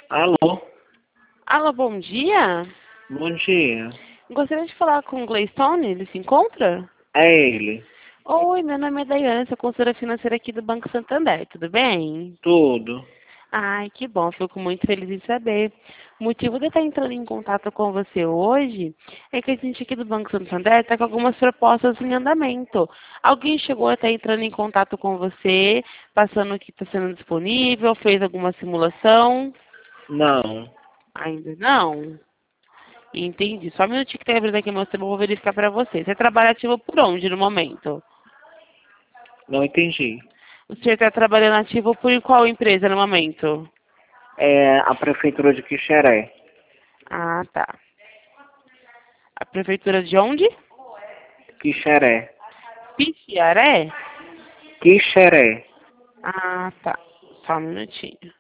Alô, Alô, bom dia. bom dia. Gostaria de falar com o Gleistone, ele se encontra? É ele. Oi, meu nome é Daiane, sou consultora financeira aqui do Banco Santander, tudo bem? Tudo. Ai, que bom, fico muito feliz em saber. O motivo de eu estar entrando em contato com você hoje é que a gente aqui do Banco Santander está com algumas propostas em andamento. Alguém chegou a estar entrando em contato com você, passando o que está sendo disponível, fez alguma simulação? Não, Ainda não? Entendi. Só um minutinho que tá abrindo aqui meu sistema, eu vou verificar para você. Você trabalha ativo por onde no momento? não entendi. O senhor está trabalhando ativo por qual empresa no momento? É a prefeitura de Quixeré. Ah, tá. A prefeitura de onde? Quixeré. Pixiaré? Quixeré. Ah, tá. Só um minutinho.